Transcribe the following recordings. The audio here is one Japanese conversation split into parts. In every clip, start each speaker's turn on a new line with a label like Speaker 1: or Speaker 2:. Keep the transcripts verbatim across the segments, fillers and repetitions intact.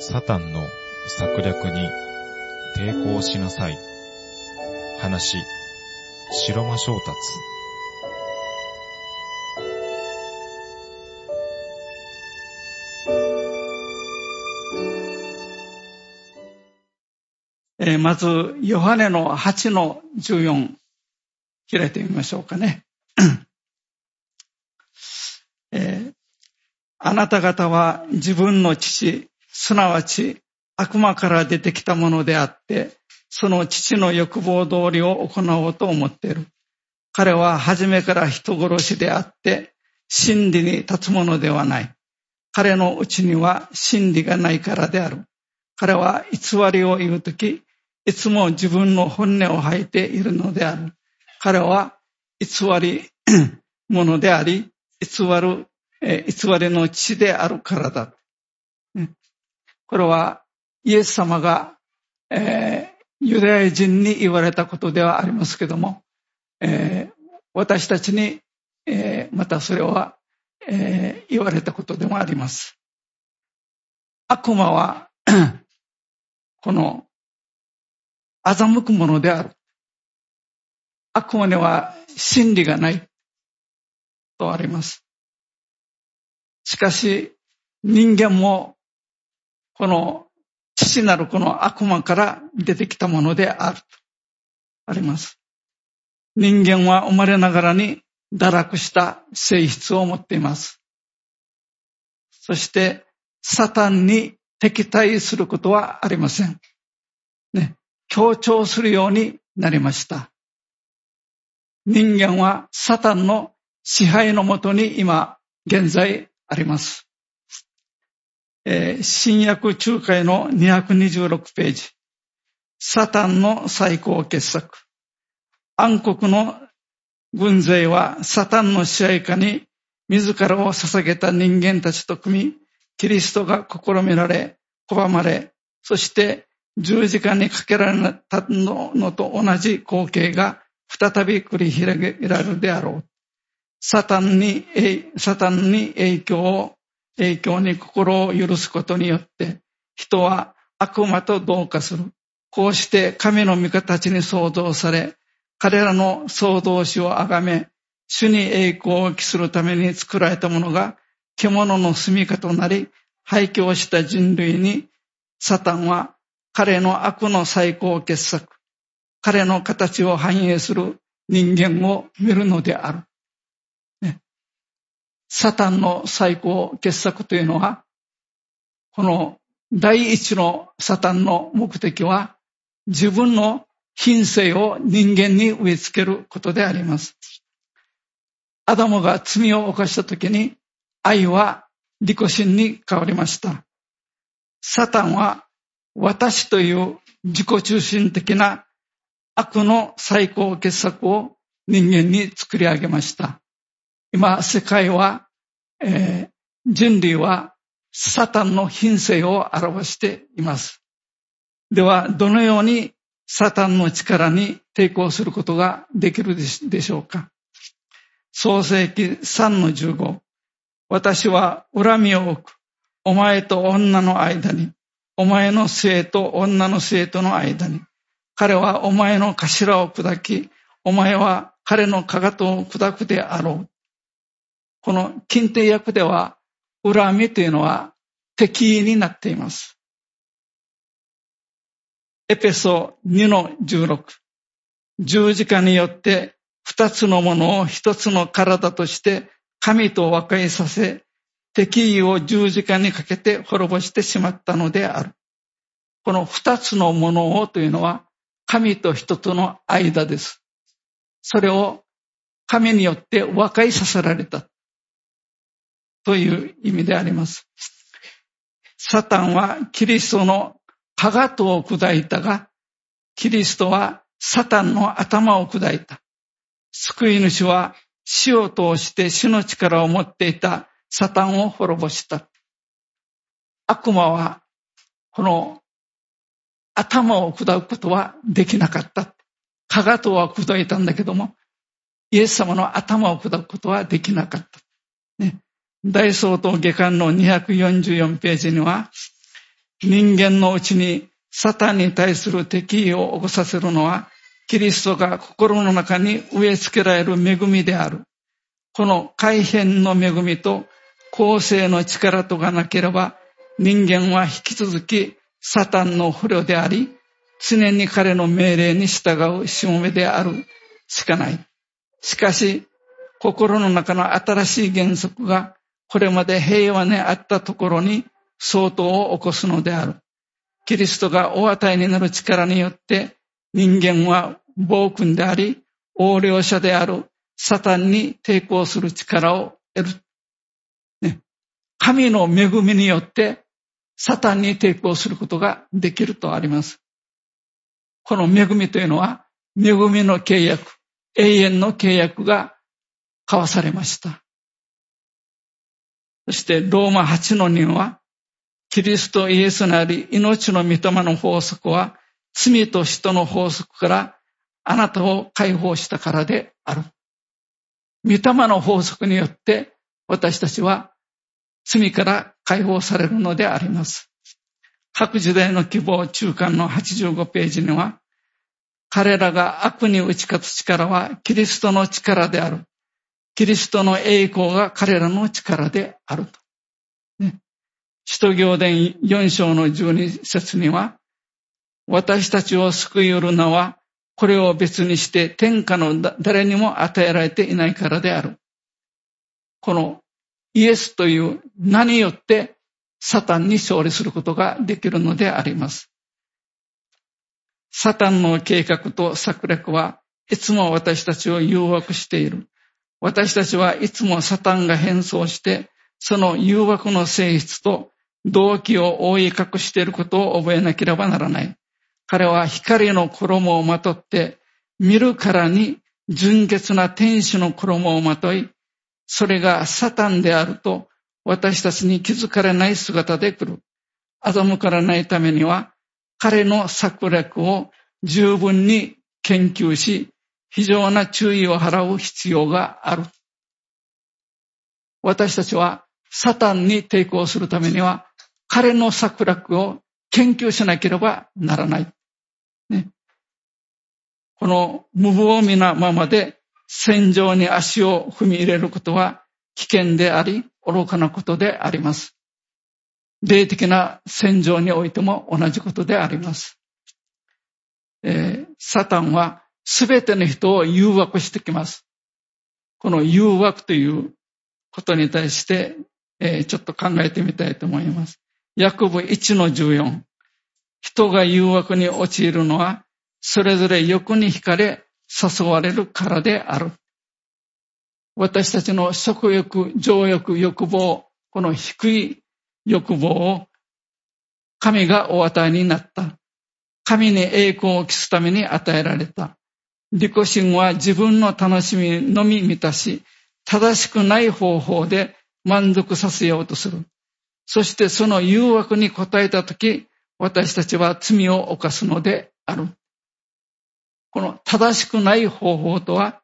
Speaker 1: サタンの策略に抵抗しなさい。話、白間正達。
Speaker 2: えー、まず、ヨハネのはちのじゅうよん、開いてみましょうかね。えー、あなた方は自分の父、すなわち悪魔から出てきたものであって、その父の欲望通りを行おうと思っている。彼は初めから人殺しであって、真理に立つものではない。彼のうちには真理がないからである。彼は偽りを言うとき、いつも自分の本音を吐いているのである。彼は偽り者であり、偽る、え偽りの父であるからだ。これはイエス様が、えー、ユダヤ人に言われたことではありますけども、えー、私たちに、えー、またそれは、えー、言われたことでもあります。悪魔はこの欺くものである。悪魔には真理がないとあります。しかし人間もこの父なるこの悪魔から出てきたものであるとあります。人間は生まれながらに堕落した性質を持っています。そしてサタンに敵対することはありません。ね、強調するようになりました。人間はサタンの支配のもとに今現在あります。えー、新約仲介のにひゃくにじゅうろくページ。サタンの最高傑作。暗黒の軍勢はサタンの支配下に自らを捧げた人間たちと組み、キリストが試みられ、拒まれ、そして十字架にかけられたのと同じ光景が再び繰り広げられるであろう。サタンに、サタンに影響を、影響に心を許すことによって、人は悪魔と同化する。こうして神の御形に創造され、彼らの創造主を崇め、主に栄光を期するために作られたものが、獣の住みかとなり、廃墟した人類に、サタンは彼の悪の最高傑作、彼の形を反映する人間を見るのである。ね、サタンの最高傑作というのは、この第一のサタンの目的は、自分の品性を人間に植え付けることであります。アダムが罪を犯したときに、愛は利己心に変わりました。サタンは私という自己中心的な悪の最高傑作を人間に作り上げました。今、世界は、えー、人類はサタンの品性を表しています。では、どのようにサタンの力に抵抗することができるでしょうか。創世記さんのじゅうご。私は恨みを置く。お前と女の間に。お前の生と女の生との間に。彼はお前の頭を砕き、お前は彼のかかとを砕くであろう。この近定訳では、恨みというのは敵意になっています。エペソにのじゅうろく。十字架によって二つのものを一つの体として神と和解させ、敵意を十字架にかけて滅ぼしてしまったのである。この二つのものをというのは神と人との間です。それを神によって和解させられたという意味であります。サタンはキリストのかかとを砕いたが、キリストはサタンの頭を砕いた。救い主は死を通して死の力を持っていたサタンを滅ぼした。悪魔はこの頭を砕くことはできなかった。かかとは砕いたんだけども、イエス様の頭を砕くことはできなかった。ね、大総統下巻のにひゃくよんじゅうよんページには、 人間のうちにサタンに対する敵意を起こさせるのは、キリストが心の中に植え付けられる恵みである。この改変の恵みと公正の力とがなければ、人間は引き続きサタンの捕虜であり、常に彼の命令に従うしもべであるしかない。しかし、心の中の新しい原則がこれまで平和にあったところに相当を起こすのである。キリストがお与えになる力によって人間は暴君であり、横領者であるサタンに抵抗する力を得る。ね、神の恵みによってサタンに抵抗することができるとあります。この恵みというのは、恵みの契約、永遠の契約が交わされました。そしてローマはちのには、キリストイエスなり命の御霊の法則は、罪と死との法則からあなたを解放したからである。御霊の法則によって私たちは罪から解放されるのであります。各時代の希望中間のはちじゅうごページには、彼らが悪に打ち勝つ力はキリストの力である。キリストの栄光が彼らの力であると。ね、使徒行伝よん章のじゅうに節には、私たちを救い得る名は、これを別にして天下の誰にも与えられていないからである。このイエスという名によってサタンに勝利することができるのであります。サタンの計画と策略はいつも私たちを誘惑している。私たちはいつもサタンが変装して、その誘惑の性質と動機を覆い隠していることを覚えなければならない。彼は光の衣をまとって、見るからに純潔な天使の衣をまとい、それがサタンであると私たちに気づかれない姿で来る。欺かれないためには、彼の策略を十分に研究し、非常な注意を払う必要がある。私たちはサタンに抵抗するためには、彼の策略を研究しなければならない。ね、この無防備なままで戦場に足を踏み入れることは危険であり、愚かなことであります。霊的な戦場においても同じことであります。えー、サタンはすべての人を誘惑してきます。この誘惑ということに対して、えー、ちょっと考えてみたいと思います。ヤコブいちのじゅうよん。人が誘惑に陥るのは、それぞれ欲に惹かれ誘われるからである。私たちの食欲、情欲、欲望、この低い欲望を神がお与えになった。神に栄光を期すために与えられた。利己心は自分の楽しみのみ満たし、正しくない方法で満足させようとする。そしてその誘惑に応えたとき、私たちは罪を犯すのである。この正しくない方法とは、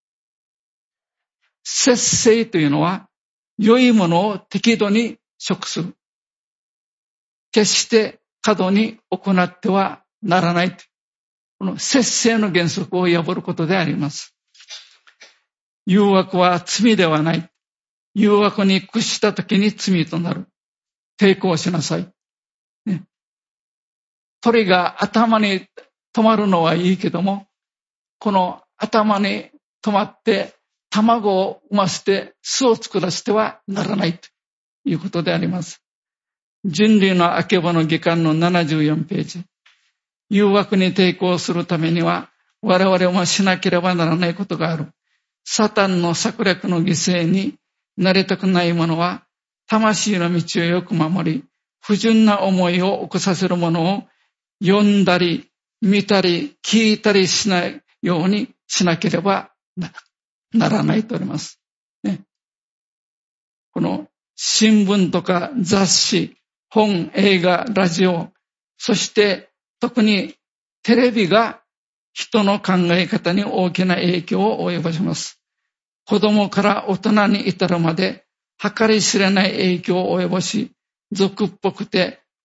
Speaker 2: 節制というのは、良いものを適度に食する。決して過度に行ってはならない。この節制の原則を破ることであります。誘惑は罪ではない。誘惑に屈したときに罪となる。抵抗しなさい。ね、鳥が頭に止まるのはいいけども、この頭に止まって卵を産ませて巣を作らせてはならないということであります。人類のあけぼの下巻のななじゅうよんページ。誘惑に抵抗するためには我々もしなければならないことがある。サタンの策略の犠牲になりたくない者は、魂の道をよく守り、不純な思いを起こさせるものを読んだり、見たり、聞いたりしないようにしなければならないとあります。ね、この新聞とか雑誌、本、映画、ラジオ、そして特にテレビが人の考え方に大きな影響を及ぼします。子供から大人に至るまで計り知れない影響を及ぼし、俗っぽくて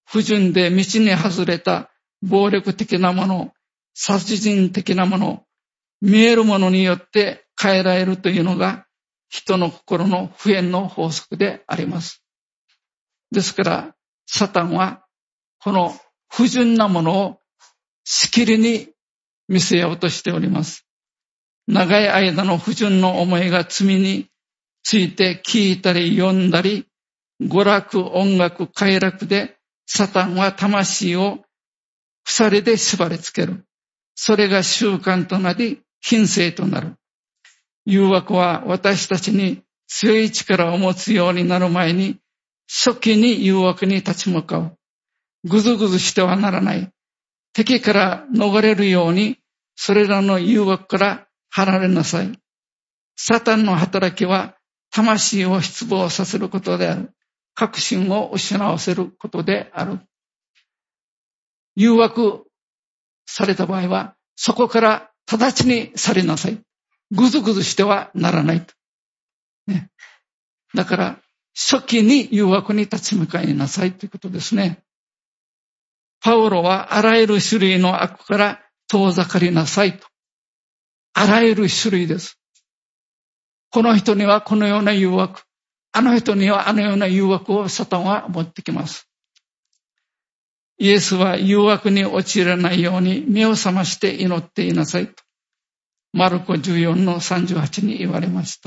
Speaker 2: 不純で道に外れた暴力的なもの、殺人的なもの、見えるものによって変えられるというのが人の心の普遍の法則であります。ですから、サタンはこの不純なものをしきりに見せようとしております。長い間の不純の思いが罪について聞いたり読んだり、娯楽、音楽、快楽でサタンは魂を鎖で縛り付ける。それが習慣となり、品性となる。誘惑は私たちに強い力を持つようになる前に、初期に誘惑に立ち向かう。ぐずぐずしてはならない。敵から逃れるように、それらの誘惑から離れなさい。サタンの働きは、魂を失望させることである。確信を失わせることである。誘惑された場合は、そこから直ちに去りなさい。ぐずぐずしてはならないと。ね、だから、初期に誘惑に立ち向かいなさいということですね。パウロはあらゆる種類の悪から遠ざかりなさいと。あらゆる種類です。この人にはこのような誘惑、あの人にはあのような誘惑をサタンは持ってきます。イエスは誘惑に陥らないように目を覚まして祈っていなさいと。マルコじゅうよんのさんじゅうはちに言われました。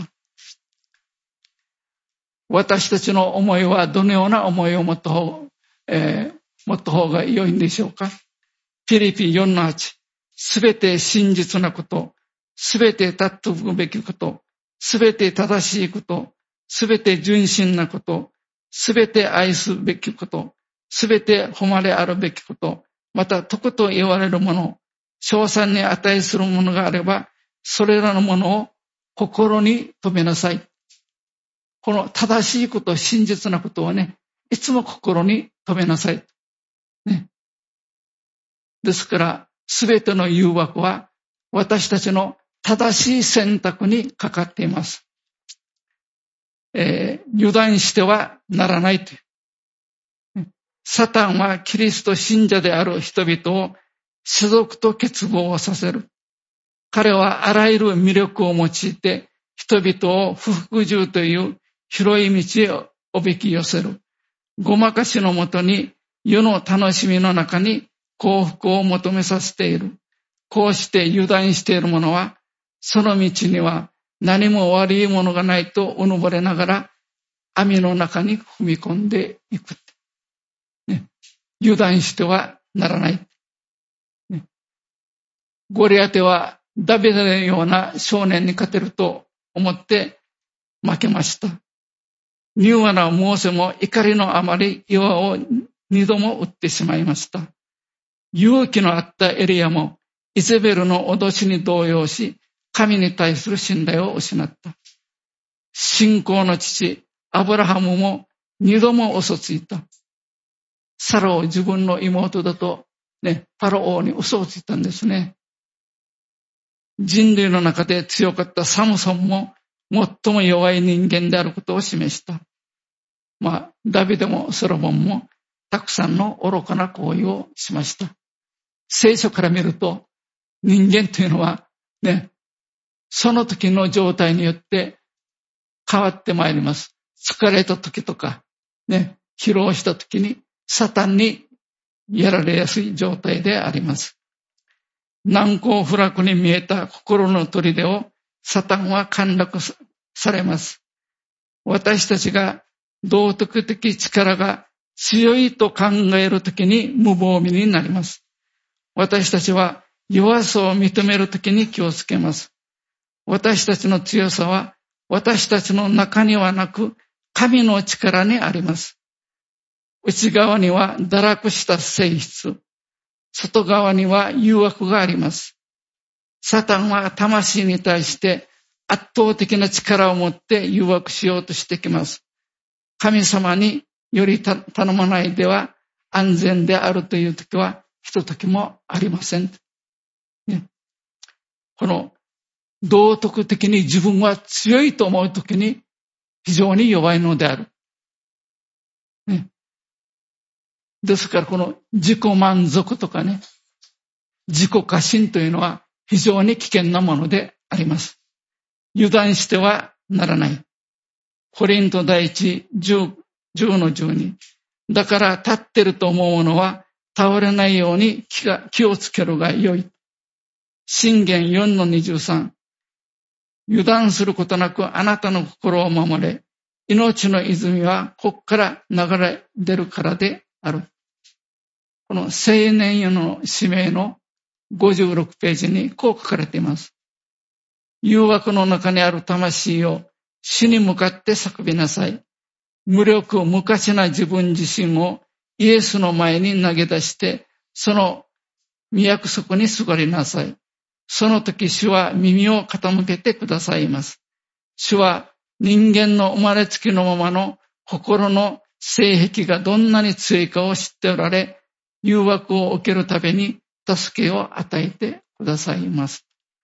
Speaker 2: 私たちの思いはどのような思いを持った方、えー、持った方が良いんでしょうか。フィリピよんのはち、すべて真実なこと、すべて尊ぶべきこと、すべて正しいこと、すべて純真なこと、すべて愛すべきこと、すべて誉れあるべきこと、また徳と言われるもの、称賛に値するものがあれば、それらのものを心に留めなさい。この正しいこと、真実なことをね、いつも心に留めなさい。ね、ですから、すべての誘惑は私たちの正しい選択にかかっています。えー、油断してはならないという。サタンはキリスト信者である人々を世俗と欠乏をさせる。彼はあらゆる魅力を用いて人々を不服従という広い道へおびき寄せる。ごまかしのもとに世の楽しみの中に幸福を求めさせている。こうして油断している者は、その道には何も悪いものがないとうぬぼれながら網の中に踏み込んでいく。ね、油断してはならない。ね、ゴリアテはダビデのような少年に勝てると思って負けました。柔和なモーセも怒りのあまり岩を二度も撃ってしまいました。勇気のあったエリアもイゼベルの脅しに動揺し、神に対する信頼を失った。信仰の父、アブラハムも二度も嘘ついた。サラを自分の妹だと、ね、パロ王に嘘をついたんですね。人類の中で強かったサムソンも最も弱い人間であることを示した。まあ、ダビデもソロモンもたくさんの愚かな行為をしました。聖書から見ると、人間というのはね、その時の状態によって変わってまいります。疲れた時とか、ね、疲労した時にサタンにやられやすい状態であります。難攻不落に見えた心の砦をサタンは陥落されます。私たちが道徳的力が強いと考えるときに無防備になります。私たちは弱さを認めるときに気をつけます。私たちの強さは私たちの中にはなく神の力にあります。内側には堕落した性質、外側には誘惑があります。サタンは魂に対して圧倒的な力を持って誘惑しようとしてきます。神様により頼まないでは安全であるという時はひとときもありません。ね、この道徳的に自分は強いと思う時に非常に弱いのである。ね、 ですからこの自己満足とかね、自己過信というのは非常に危険なものであります。油断してはならない。コリント第一じゅうのじゅうに。だから立ってると思うのは倒れないように気が気をつけるがよい。箴言よんのにじゅうさん。油断することなくあなたの心を守れ。命の泉はここから流れ出るからである。この青年よの使命のごじゅうろくページにこう書かれています。誘惑の中にある魂を死に向かって叫びなさい。無力無価値な自分自身をイエスの前に投げ出して、その御約束にすがりなさい。その時主は耳を傾けてくださいます。主は人間の生まれつきのままの心の性癖がどんなに強いかを知っておられ、誘惑を受けるたびに助けを与えてくださいます。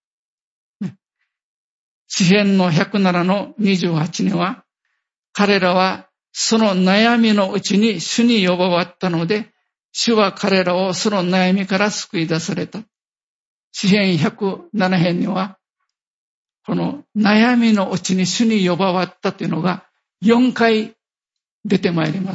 Speaker 2: 詩編のひゃくななのにじゅうはちには、彼らはその悩みのうちに主に呼ばわったので、主は彼らをその悩みから救い出された。詩編ひゃくなな編には、この悩みのうちに主に呼ばわったというのがよんかい出てまいります。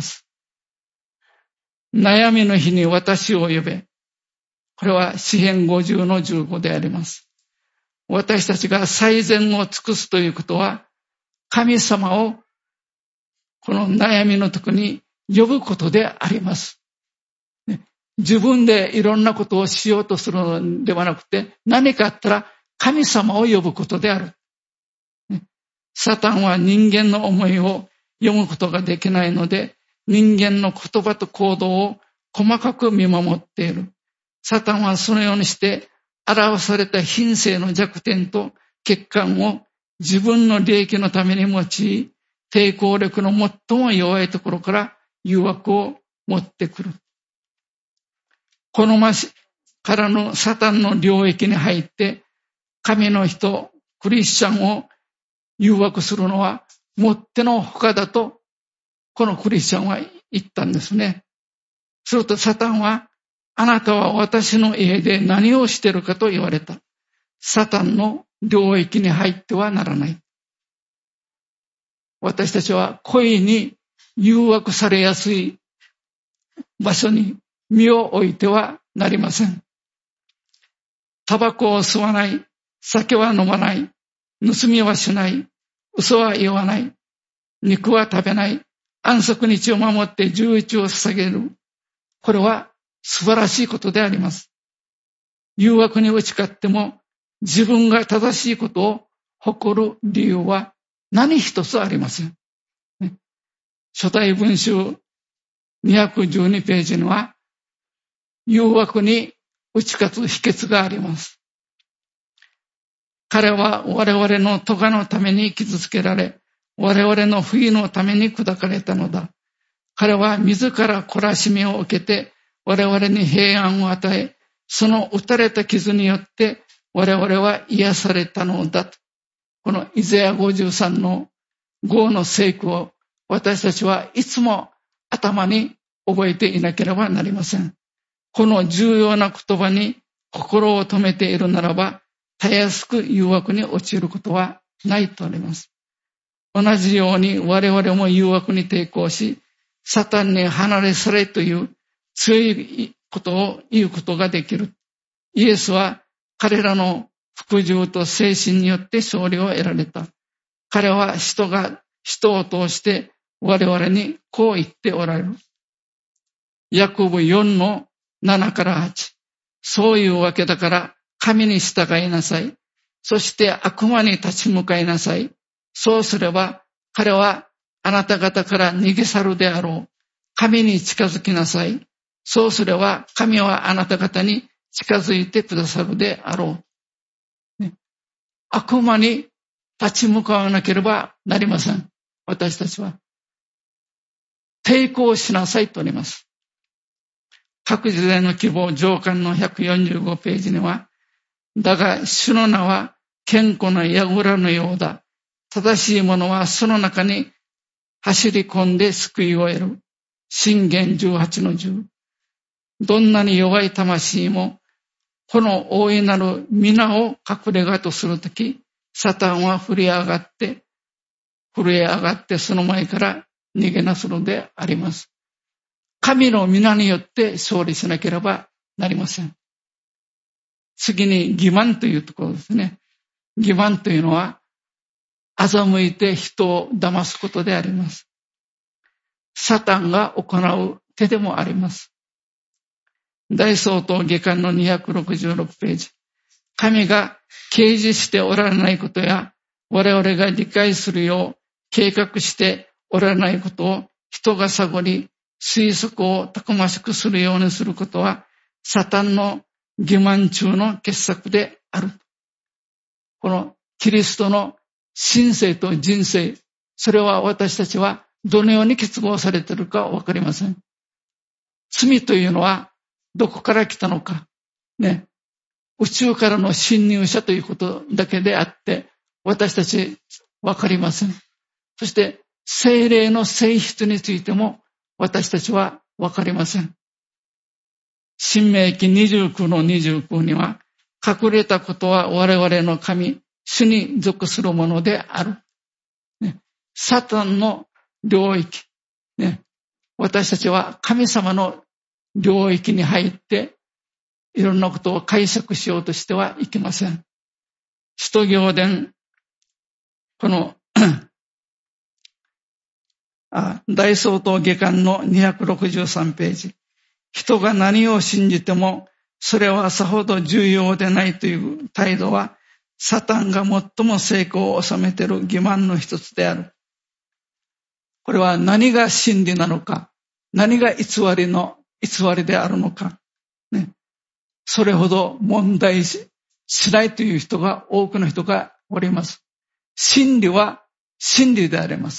Speaker 2: 悩みの日に私を呼べ。これは詩編ごじゅうのじゅうごであります。私たちが最善を尽くすということは、神様をこの悩みの時に呼ぶことであります。自分でいろんなことをしようとするのではなくて、何かあったら神様を呼ぶことである。サタンは人間の思いを読むことができないので、人間の言葉と行動を細かく見守っている。サタンはそのようにして表された品性の弱点と欠陥を自分の利益のために用い、抵抗力の最も弱いところから誘惑を持ってくる。このましからのサタンの領域に入って、神の人、クリスチャンを誘惑するのはもってのほかだと、このクリスチャンは言ったんですね。するとサタンは、あなたは私の家で何をしているかと言われた。サタンの領域に入ってはならない。私たちは恋に誘惑されやすい場所に身を置いてはなりません。タバコを吸わない、酒は飲まない、盗みはしない、嘘は言わない、肉は食べない、安息日を守って十一を捧げる。これは素晴らしいことであります。誘惑に打ち勝っても自分が正しいことを誇る理由は何一つありません。初代文集にひゃくじゅうにページには誘惑に打ち勝つ秘訣があります。彼は我々の咎のために傷つけられ、我々の不義のために砕かれたのだ。彼は自ら懲らしみを受けて我々に平安を与え、その打たれた傷によって我々は癒されたのだと。このイザヤごじゅうさんのごの聖句を私たちはいつも頭に覚えていなければなりません。この重要な言葉に心を留めているならば、たやすく誘惑に陥ることはないとあります。同じように我々も誘惑に抵抗し、サタンに離れ去れという強いことを言うことができる。イエスは彼らの服従と精神によって勝利を得られた。彼は人が、人を通して我々にこう言っておられる。ヤコブよんのななからはち。そういうわけだから神に従いなさい。そして悪魔に立ち向かいなさい。そうすれば彼はあなた方から逃げ去るであろう。神に近づきなさい。そうすれば神はあなた方に近づいてくださるであろう。ね、悪魔に立ち向かわなければなりません。私たちは。抵抗しなさいとあります。各時代の希望上巻のひゃくよんじゅうごページには、だが主の名は堅固な櫓のようだ。正しい者はその中に走り込んで救いを得る。箴言じゅうはちのじゅう。 どんなに弱い魂も、この大いなる皆を隠れ家とするとき、サタンは振り上がって、震え上がってその前から逃げなすのであります。神の皆によって勝利しなければなりません。次に欺瞞というところですね。欺瞞というのは、欺いて人を騙すことであります。サタンが行う手でもあります。大総統下巻のにひゃくろくじゅうろくページ。神が掲示しておられないことや、我々が理解するよう計画しておられないことを人が探り、推測をたくましくするようにすることは、サタンの欺瞞中の傑作である。このキリストの神性と人性、それは私たちはどのように結合されているかわかりません。罪というのはどこから来たのか、ね、宇宙からの侵入者ということだけであって、私たちわかりません。そして聖霊の性質についても私たちはわかりません。申命記にじゅうきゅうのにじゅうきゅうには、隠れたことは我々の神、主に属するものである。ね、サタンの領域、ね、私たちは神様の領域に入って、いろんなことを解釈しようとしてはいけません。使徒行伝、このあ大総統下巻のにひゃくろくじゅうさんページ。人が何を信じても、それはさほど重要でないという態度は、サタンが最も成功を収めている欺瞞の一つである。これは何が真理なのか、何が偽りの偽りであるのか、ね、それほど問題しないという人が、多くの人がおります。真理は真理であります。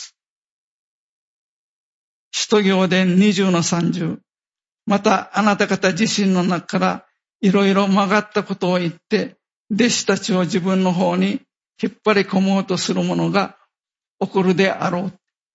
Speaker 2: 使徒行伝にじゅうのさんじゅう。またあなた方自身の中からいろいろ曲がったことを言って、弟子たちを自分の方に引っ張り込もうとする者が起こるであろう。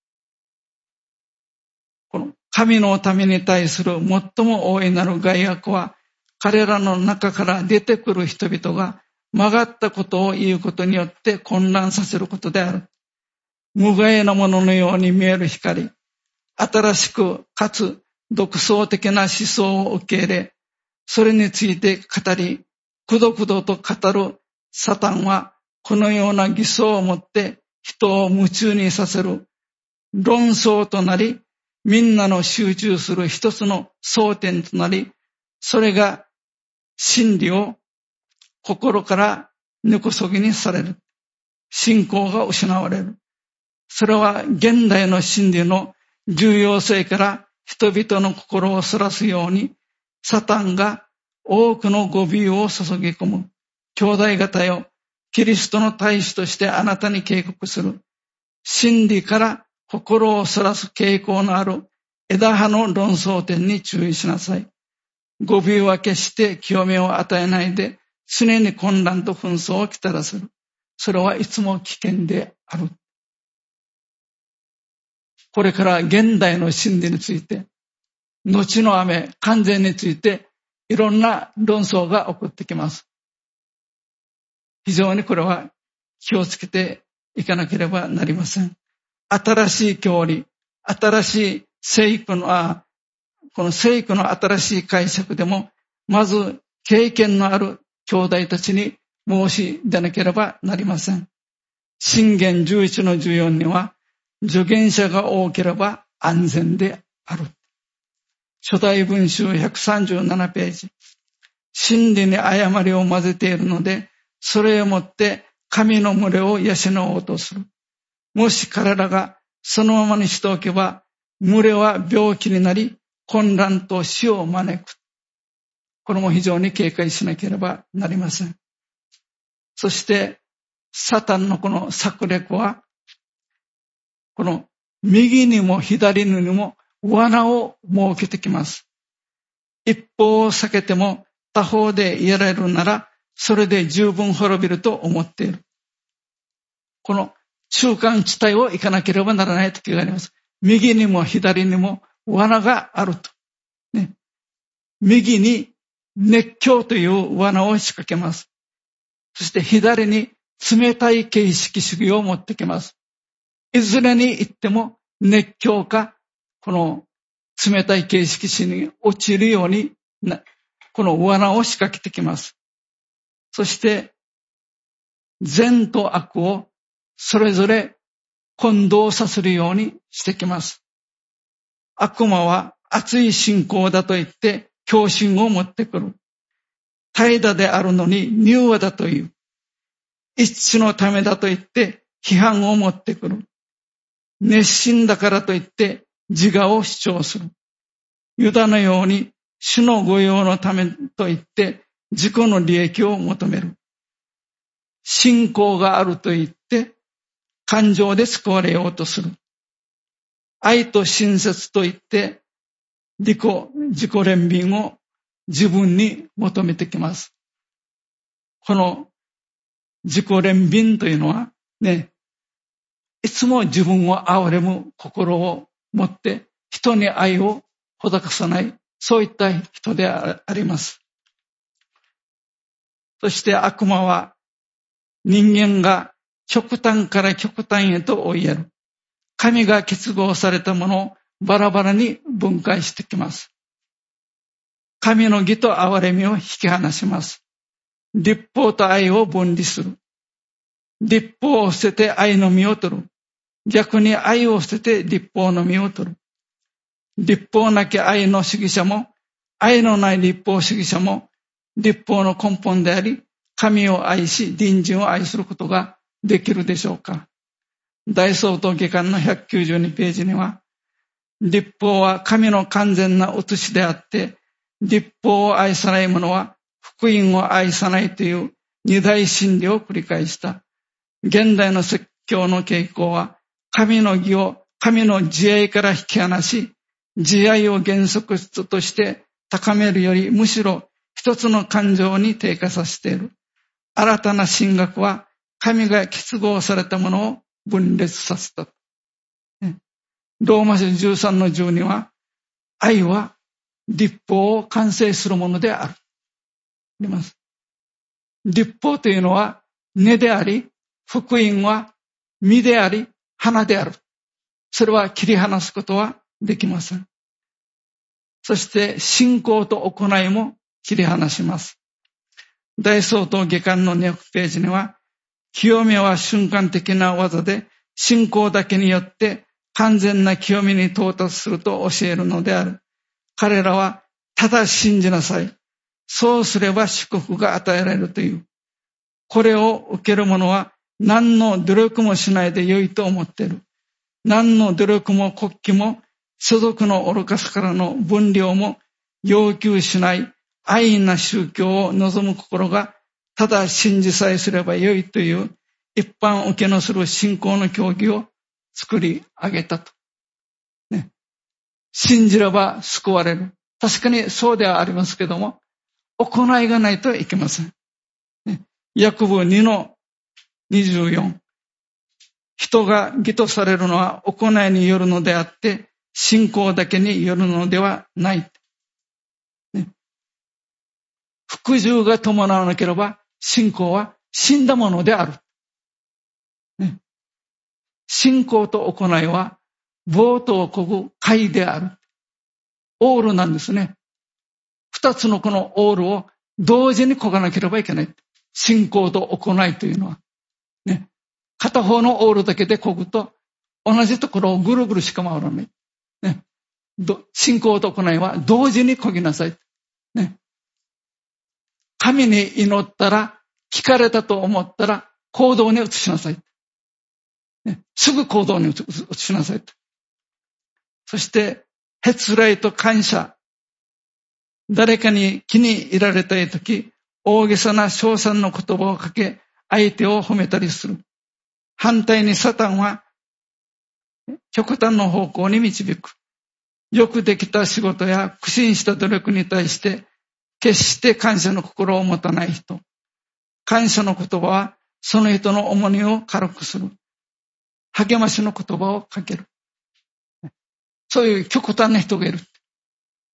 Speaker 2: この神のために対する最も大いなる害悪は、彼らの中から出てくる人々が曲がったことを言うことによって混乱させることである。無害なもののように見える光、新しくかつ独創的な思想を受け入れ、それについて語り、くどくどと語るサタンは、このような偽装をもって人を夢中にさせる論争となり、みんなの集中する一つの争点となり、それが真理を心から根こそぎにされる。信仰が失われる。それは現代の真理の重要性から人々の心をそらすように、サタンが多くの語尾を注ぎ込む。兄弟方よ、キリストの大使としてあなたに警告する。真理から心をそらす傾向のある枝葉の論争点に注意しなさい。語尾は決して清めを与えないで、常に混乱と紛争をきたらせる。それはいつも危険である。これから現代の真理について、後の雨、完全について、いろんな論争が起こってきます。非常にこれは気をつけていかなければなりません。新しい教理、新しい聖句の、あ、この聖句の新しい解釈でも、まず経験のある兄弟たちに申し出なければなりません。箴言じゅういちのじゅうよんには、助言者が多ければ安全である。初代文集ひゃくさんじゅうななページ。真理に誤りを混ぜているので、それをもって神の群れを養おうとする。もし彼らがそのままにしておけば、群れは病気になり、混乱と死を招く。これも非常に警戒しなければなりません。そして、サタンのこの策略は、この右にも左にも罠を設けてきます。一方を避けても他方でやられるなら、それで十分滅びると思っている。この中間地帯を行かなければならない時があります。右にも左にも罠があると。ね、 右に熱狂という罠を仕掛けます。そして左に冷たい形式主義を持ってきます。いずれに行っても熱狂か、この冷たい形式主義に陥るように、この罠を仕掛けてきます。そして、善と悪をそれぞれ混同させるようにしてきます。悪魔は熱い信仰だと言って狂信を持ってくる。怠惰であるのに柔和だという。一致のためだと言って批判を持ってくる。熱心だからと言って自我を主張する。ユダのように主の御用のためと言って自己の利益を求める。信仰があると言って感情で救われようとする。愛と親切と言って自己、自己憐憫を自分に求めてきます。この自己憐憫というのはね、いつも自分を憐れむ心を持って人に愛をほだかさない、そういった人であります。そして悪魔は人間が極端から極端へと追いやる。神が結合されたものをバラバラに分解してきます。神の義と憐れみを引き離します。律法と愛を分離する。律法を捨てて愛の実を取る。逆に愛を捨てて律法の実を取る。律法なき愛の主義者も、愛のない律法主義者も、律法の根本であり、神を愛し、隣人を愛することができるでしょうか。大総統下巻のひゃくきゅうじゅうにページには、律法は神の完全な写しであって、律法を愛さない者は福音を愛さないという二大真理を繰り返した。現代の説教の傾向は、神の義を神の慈愛から引き離し、慈愛を原則として高めるより、むしろ一つの感情に低下させている。新たな神学は、神が結合されたものを分裂させた。ローマ書じゅうさんのじゅうには、愛は律法を完成するものである。あります。律法というのは根であり、福音は実であり、花である。それは切り離すことはできません。そして信仰と行いも切り離します。大総統下巻のにひゃくページには、清めは瞬間的な技で、信仰だけによって完全な清めに到達すると教えるのである。彼らはただ信じなさい。そうすれば祝福が与えられるという。これを受ける者は何の努力もしないで良いと思っている。何の努力も国旗も所属の愚かさからの分量も要求しない安易な宗教を望む心がただ信じさえすれば良いという一般受けのする信仰の教義を作り上げたと。ね、信じれば救われる。確かにそうではありますけども、行いがないといけません。ね、ヤコブにのにじゅうよん。人が義とされるのは行いによるのであって、信仰だけによるのではない。ね、服従が伴わなければ、信仰は死んだものである。ね、信仰と行いは、ボートを漕ぐ貝である。オールなんですね。二つのこのオールを同時に漕がなければいけない。信仰と行いというのは。ね、片方のオールだけで漕ぐと、同じところをぐるぐるしか回らない。ね、信仰と行いは同時に漕ぎなさい。ね、神に祈ったら、聞かれたと思ったら行動に移しなさい。ね、すぐ行動に移しなさい。そして、へつらいと感謝。誰かに気に入られたいとき、大げさな称賛の言葉をかけ、相手を褒めたりする。反対にサタンは、極端の方向に導く。よくできた仕事や苦心した努力に対して、決して感謝の心を持たない人。感謝の言葉は、その人の重荷を軽くする。励ましの言葉をかける。そういう極端な人がいる。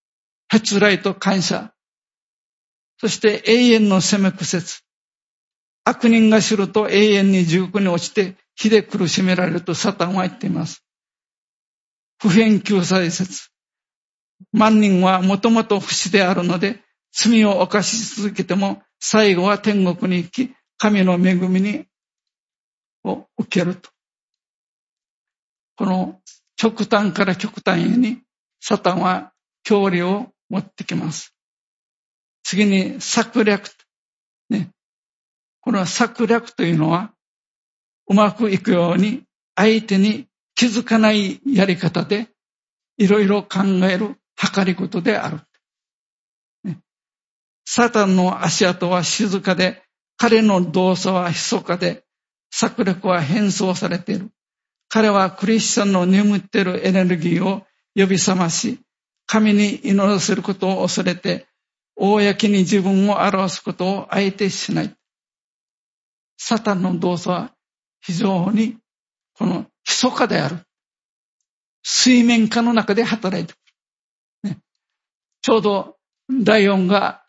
Speaker 2: へつらいと感謝、そして永遠の責め苦節。悪人が知ると永遠に地獄に落ちて火で苦しめられるとサタンは言っています。普遍救済説。万人はもともと不死であるので、罪を犯し続けても最後は天国に行き、神の恵みにを受けると。この極端から極端へにサタンは教理を持ってきます。次に策略、ね。この策略というのはうまくいくように相手に気づかないやり方でいろいろ考える計り事である。ね、サタンの足跡は静かで、彼の動作は密かで、策略は変装されている。彼はクリスチャンの眠っているエネルギーを呼び覚まし、神に祈らせることを恐れて、公に自分を表すことを相手しない。サタンの動作は非常にこの密かである。水面下の中で働いてくる。ね、ちょうどライオンが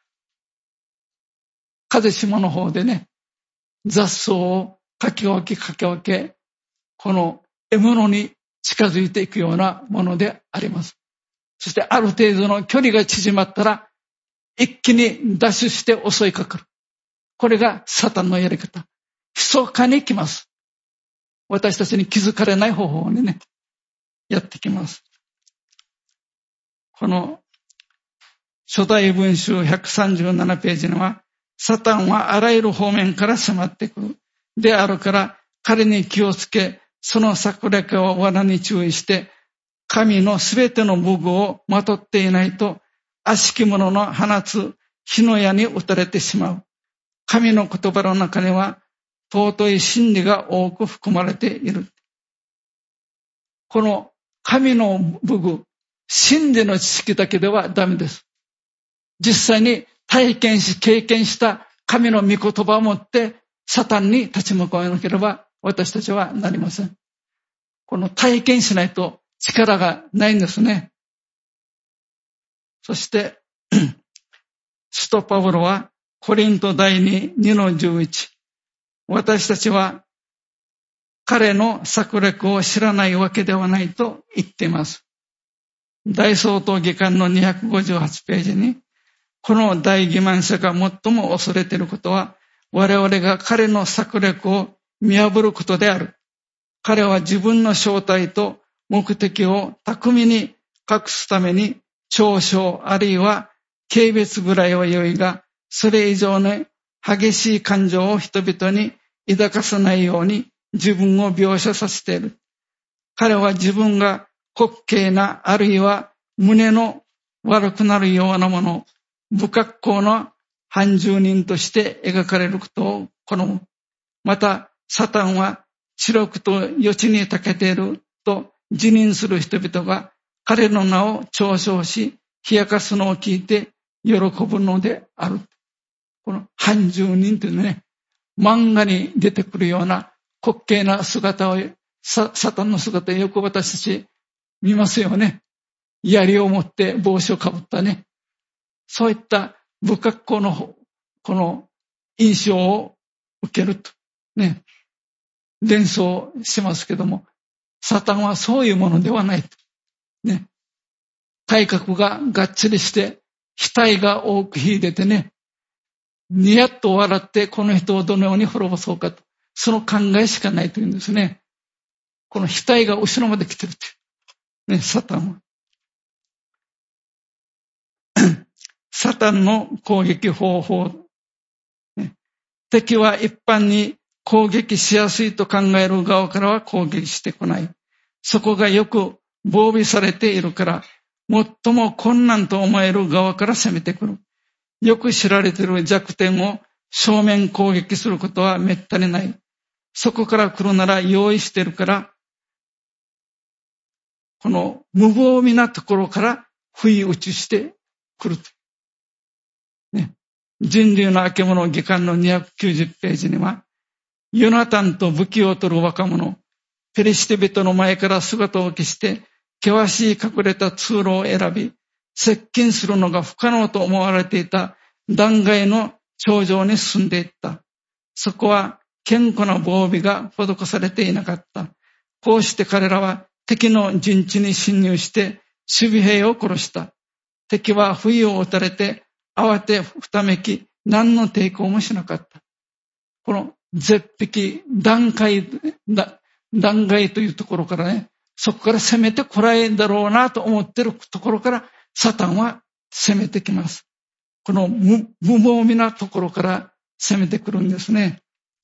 Speaker 2: 風下の方でね、雑草をかき分けかき分け、この獲物に近づいていくようなものであります。そしてある程度の距離が縮まったら、一気にダッシュして襲いかかる。これがサタンのやり方。密かに来ます。私たちに気づかれない方法にね、やってきます。この初代文集ひゃくさんじゅうななページには、サタンはあらゆる方面から迫ってくる。であるから、彼に気をつけ、その策略を罠に注意して、神のすべての武具をまとっていないと、悪しき者の放つ火の矢に打たれてしまう。神の言葉の中には、尊い真理が多く含まれている。この神の武具、真理の知識だけではダメです。実際に体験し、経験した神の御言葉を持って、サタンに立ち向かわなければ私たちはなりません。この体験しないと力がないんですね。そして、使徒パウロはコリント第に、にのじゅういち。私たちは彼の策略を知らないわけではないと言っています。大総統議官のにひゃくごじゅうはちページに、この大欺瞞者が最も恐れていることは、我々が彼の策略を見破ることである。彼は自分の正体と目的を巧みに隠すために、嘲笑あるいは軽蔑ぐらいは良いが、それ以上の激しい感情を人々に抱かさないように自分を描写させている。彼は自分が滑稽な、あるいは胸の悪くなるようなもの、不格好な反住人として描かれることを好む。また、サタンは知力と余地に長けていると自認する人々が彼の名を嘲笑し、冷やかすのを聞いて喜ぶのである。この反住人というね、漫画に出てくるような滑稽な姿を、サ, サタンの姿をよく私たち見ますよね。槍を持って帽子をかぶったね。そういった不格好のこの印象を受けるとね、連想しますけども、サタンはそういうものではないとね。体格ががっちりして額が多く秀でてね、ニヤッと笑ってこの人をどのように滅ぼそうかと、その考えしかないというんですね。この額が後ろまで来てるってね、サタンは。サタンの攻撃方法、ね、敵は一般に攻撃しやすいと考える側からは攻撃してこない。そこがよく防備されているから、最も困難と思える側から攻めてくる。よく知られている弱点を正面攻撃することはめったにない。そこから来るなら用意しているから、この無防備なところから不意打ちしてくる。ね、人類の明物下巻のにひゃくきゅうじゅうページには、ヨナタンと武器を取る若者、ペリシテ人の前から姿を消して、険しい隠れた通路を選び、 接近するのが不可能と思われていた断崖の頂上に進んでいった。そこは堅固な防備が施されていなかった。こうして彼らは敵の陣地に侵入して守備兵を殺した。敵は不意を打たれて慌てふためき、何の抵抗もしなかった。この絶壁、段階、断崖というところからね、そこから攻めてこらえんだろうなと思っているところからサタンは攻めてきます。この 無, 無防備なところから攻めてくるんですね。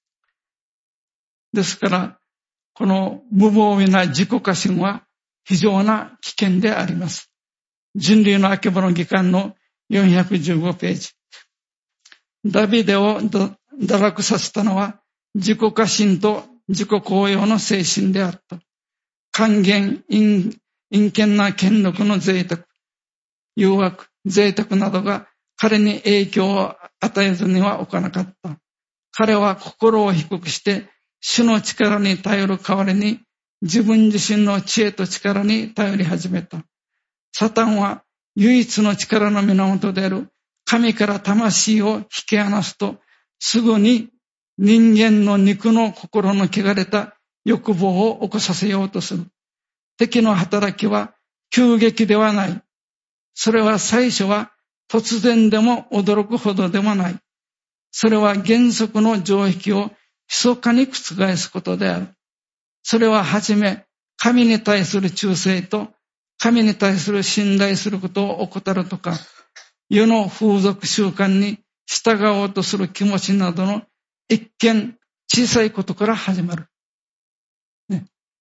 Speaker 2: ですから、この無防備な自己過信は非常な危険であります。人類のあけぼの義観のよんひゃくじゅうごページ。ダビデを堕落させたのは自己過信と自己高揚の精神であった。還元、陰険な権力の贅沢、誘惑、贅沢などが彼に影響を与えずにはおかなかった。彼は心を低くして主の力に頼る代わりに自分自身の知恵と力に頼り始めた。サタンは唯一の力の源である神から魂を引き離すと、すぐに人間の肉の心の汚れた欲望を起こさせようとする。敵の働きは急激ではない。それは最初は突然でも驚くほどでもない。それは原則の常識を密かに覆すことである。それははじめ、神に対する忠誠と神に対する信頼することを怠るとか、世の風俗習慣に従おうとする気持ちなどの一見小さいことから始まる。ね、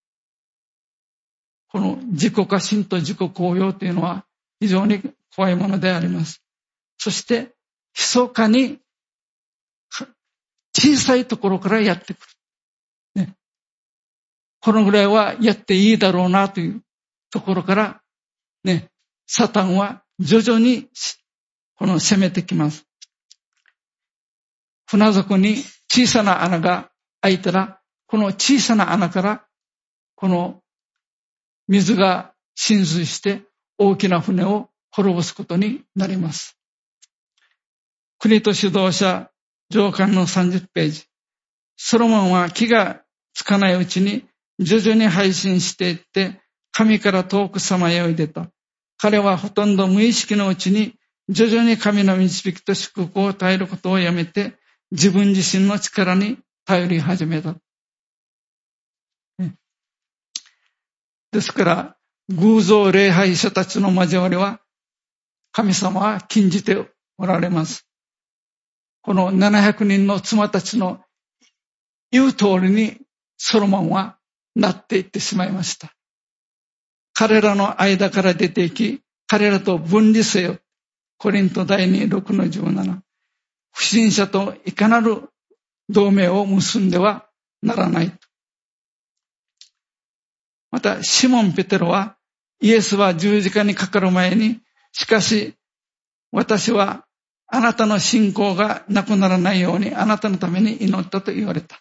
Speaker 2: この自己過信と自己高揚というのは非常に怖いものであります。そして、密かに小さいところからやってくる。ね、このぐらいはやっていいだろうなというところから、ね、サタンは徐々にこの攻めてきます。船底に小さな穴が開いたら、この小さな穴からこの水が浸水して大きな船を滅ぼすことになります。国と指導者上巻のさんじゅっページ。ソロモンは気がつかないうちに徐々に配信していって神から遠くさまよい出た。彼はほとんど無意識のうちに徐々に神の導きと祝福を頼ることをやめて自分自身の力に頼り始めた。ですから、偶像礼拝者たちの交わりは神様は禁じておられます。このななひゃくにんの妻たちの言う通りにソロモンはなっていってしまいました。彼らの間から出て行き、彼らと分離せよ。コリント第にろくのじゅうなな。不信者といかなる同盟を結んではならない。また、シモン・ペテロは、イエスは十字架にかかる前に、しかし、私はあなたの信仰がなくならないようにあなたのために祈ったと言われた。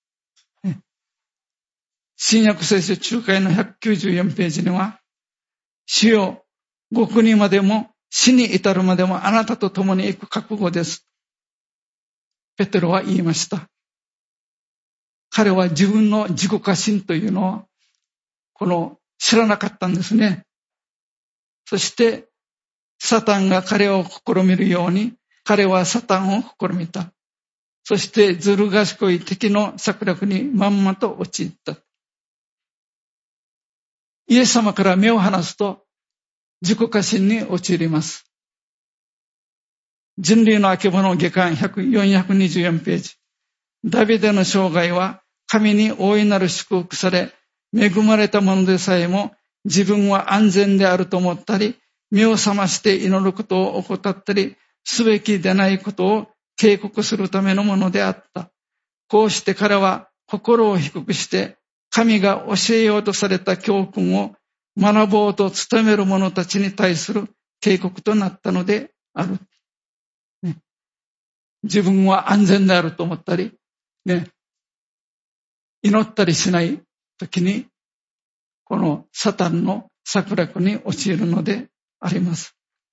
Speaker 2: 新約聖書中会のひゃくきゅうじゅうよんページには、主よ、極にまでも死に至るまでもあなたと共に行く覚悟です。ペテロは言いました。彼は自分の自己過信というのをこの知らなかったんですね。そしてサタンが彼を試みるように彼はサタンを試みた。そしてずる賢い敵の策略にまんまと陥った。イエス様から目を離すと自己過信に陥ります。人類のあけぼの下巻よんひゃくにじゅうよんページ。ダビデの生涯は神に大いなる祝福され、恵まれたものでさえも自分は安全であると思ったり、目を覚まして祈ることを怠ったり、すべきでないことを警告するためのものであった。こうして彼は心を低くして、神が教えようとされた教訓を学ぼうと努める者たちに対する警告となったのである。ね、自分は安全であると思ったり、ね、祈ったりしないときに、このサタンの策略に陥るのであります。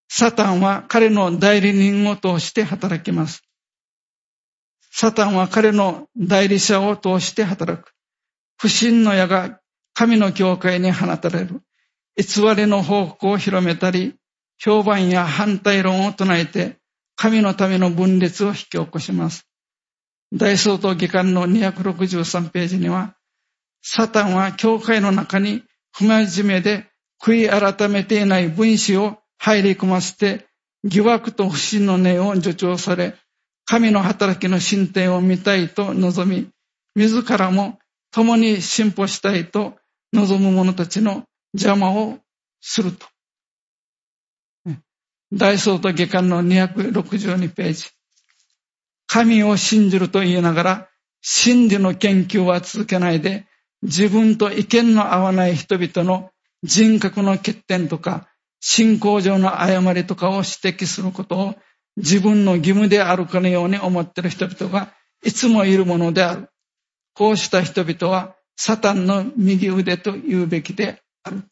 Speaker 2: サタンは彼の代理人を通して働きます。サタンは彼の代理者を通して働く。不信の矢が神の教会に放たれる。偽りの報告を広めたり、評判や反対論を唱えて、神のための分裂を引き起こします。大総統議官のにひゃくろくじゅうさんページには、サタンは教会の中に不真面目で悔い改めていない分子を入り込ませて、疑惑と不信の念を助長され、神の働きの進展を見たいと望み、自らも共に進歩したいと望む者たちの邪魔をすると。大総統下巻のにひゃくろくじゅうにページ。神を信じると言いながら、真理の研究は続けないで、自分と意見の合わない人々の人格の欠点とか、信仰上の誤りとかを指摘することを自分の義務であるかのように思っている人々がいつもいるものである。こうした人々はサタンの右腕と言うべきである。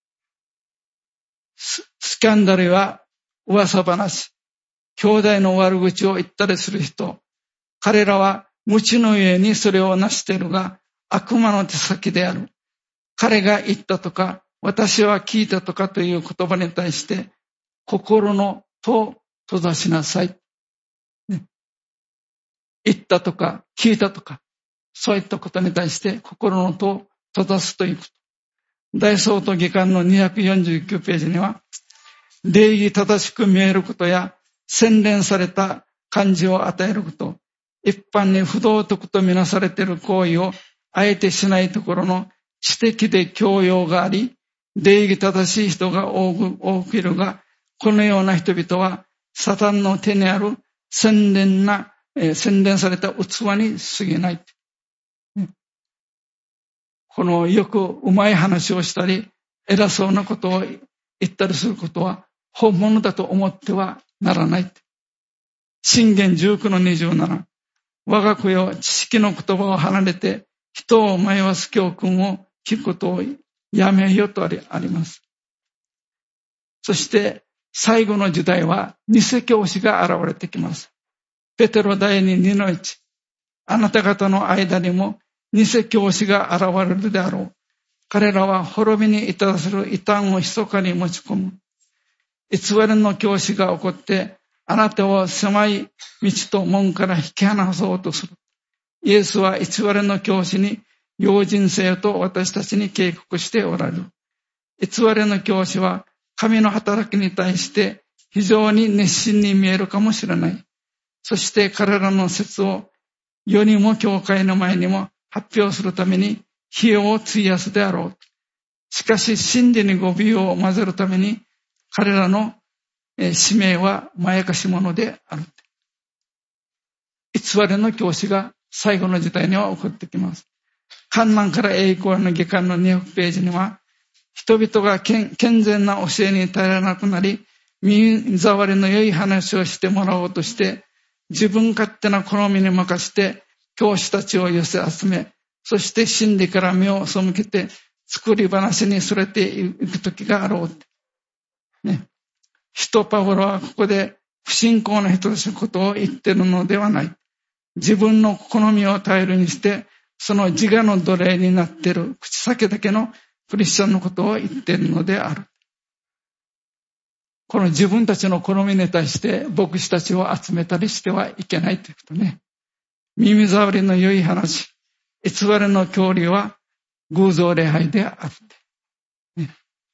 Speaker 2: スキャンダルは噂話、兄弟の悪口を言ったりする人、彼らは無知のゆえにそれをなしているが、悪魔の手先である。彼が言ったとか、私は聞いたとかという言葉に対して、心の戸を閉ざしなさい。ね、言ったとか、聞いたとか、そういったことに対して心の戸を閉ざすということ。大総統議官のにひゃくよんじゅうきゅうページには、礼儀正しく見えることや洗練された感じを与えること、一般に不道徳とみなされている行為をあえてしないところの知的で教養があり、礼儀正しい人が多く、多くいるが、このような人々はサタンの手にある洗練な、えー、洗練された器に過ぎない。このよくうまい話をしたり、偉そうなことを言ったりすることは本物だと思ってはならない。箴言じゅうきゅうのにじゅうなな。我が子よ、知識の言葉を離れて人を迷わす教訓を聞くことをやめよとあります。そして最後の時代は偽教師が現れてきます。ペテロ第二のいち。あなた方の間にも偽教師が現れるであろう。彼らは滅びに至らせる異端を密かに持ち込む。偽りの教師が起こって、あなたを狭い道と門から引き離そうとする。イエスは偽りの教師に用心せよと私たちに警告しておられる。偽りの教師は神の働きに対して非常に熱心に見えるかもしれない。そして彼らの説を世にも教会の前にも発表するために費用を費やすであろう。しかし真理に語尾を混ぜるために彼らの使命はまやかし者である。偽りの教師が最後の時代には起こってきます。観難から栄光の下巻のにひゃくページには、人々が健全な教えに耐えられなくなり、耳障りの良い話をしてもらおうとして、自分勝手な好みに任せて教師たちを寄せ集め、そして真理から目を背けて作り話にそれていく時があろう。ね。使徒パウロはここで不信仰な人たちのことを言っているのではない。自分の好みを頼りにして、その自我の奴隷になっている口先だけのクリスチャンのことを言っているのである。この自分たちの好みに対して牧師たちを集めたりしてはいけないということね。耳障りの良い話、偽りの教理は偶像礼拝である。ね、